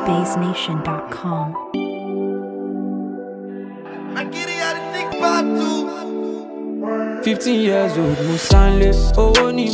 NigerBaseNation.com. I get it out of Nick Batu. 15 years old, Musanle. Owó ni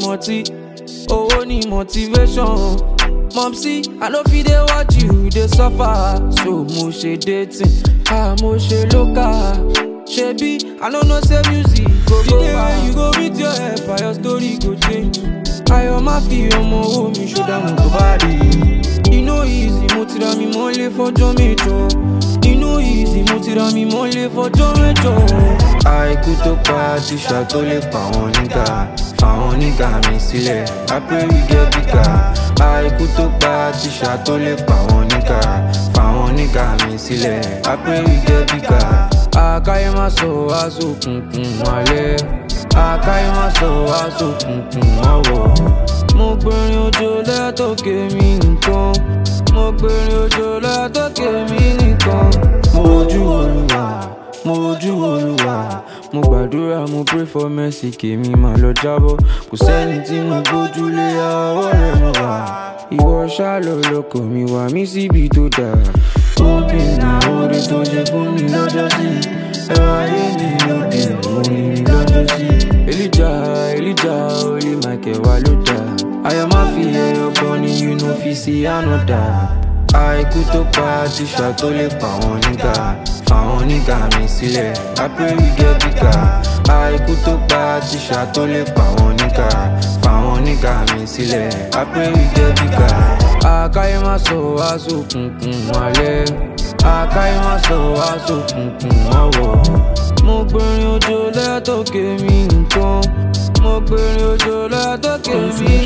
motivation. Momsy, I know fi dey watch you, dey suffer. So mo ṣe dating, mo ṣe local. Shebi, I no know say music go far. The day when you go meet your helper, your story go change. Ayọ̀ má fi ọmọ owó mi ṣọ́dá mo tó bá dé. You know easy, mo ti ra mi mọ́lé fọjọ́ mẹ́jọ. You know easy, mo ti ra mi mọ́lé fọjọ́ mẹ́jọ. Àìkú tó pa tíṣà tó lè pa wọn nígà. Fáwọn nígà mi sílẹ̀, I pray we get bigger. Àìkú tó pa tíṣà tó lè pa wọn nígà. Fáwọn nígà mi sílẹ̀, I pray we get bigger. Àkáyé má sọ aṣọ òkùnkùn alẹ́. Àkáyé má sọ aṣọ òkùnkùn ọwọ́. Mo gbẹ̀rin òjò lẹ́tọ̀kẹ́ mi nìkan. Mo gbẹ̀rin òjò lẹ́tọ̀kẹ́ mi nìkan. Mo wojú Olúwa, mo wojú Olúwa. Mo gbàdúrà, mo pray for mercy, kèmi máa lọ jábọ́. Kò sẹ́ni tí mo gbójúlé, ọwọ́ rẹ̀ mo wà. Ìwọ ṣá lọ lọkọ̀ mi wá mí síbi tó dáa. Obìnrin orí tó ṣe fún mi lọ́jọ́ sí. Ẹ̀rọ ayé mi lóde, orin mi lọ́jọ́ sí. Elijah, Holy Michael wà ló dá. Ayọ̀ má fi ẹyọ kan ní you no fit see another. Àìkú tó pa tíṣà tó lè pa wọn nígà. Fáwọn nígà mi sílẹ̀, I pray we get bigger. Àìkú tó pa tíṣà tó lè pa wọn nígà. Fáwọn nígà mi sílẹ̀, I pray we get bigger. Àkáyé má sọ aṣọ òkùnkùn alẹ́. Àkáyé má sọ aṣọ òkùnkùn ọwọ́. Mo gbẹ̀rin òjò lẹ́tọ̀kẹ́ mi nìkan. Mo gbẹ̀rin òjò lẹ́tọ̀kẹ́ mi